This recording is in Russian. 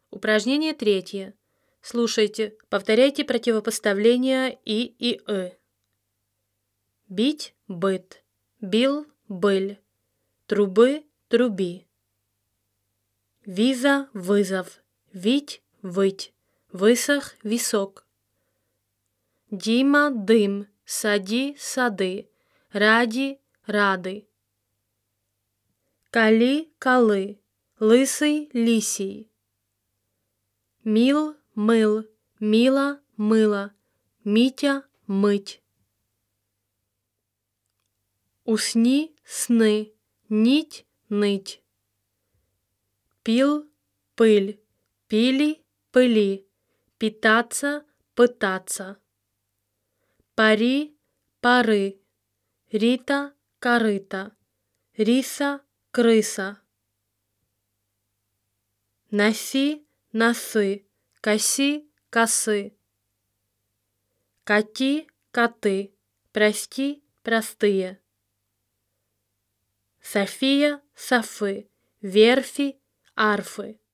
Упражнение 3. Слушайте, повторяйте противопоставления и «ы». Бить – быт, бил – быль, трубы – труби. Виза – вызов, вить – выть, высох – висок. Дима – дым, сади – сады, ради – рады. Кали – колы, лысый – лисий. Мил – мыл, мила – мыло, Митя – мыть. Усни – сны, нить – ныть. Пил – пыль, пили – пыли, питаться – пытаться. Пари – пары, Рита – корыта, риса – крыса. Носи – носы, коси – косы. Кати – коты, прости – простые. София – софы, верфи – арфы.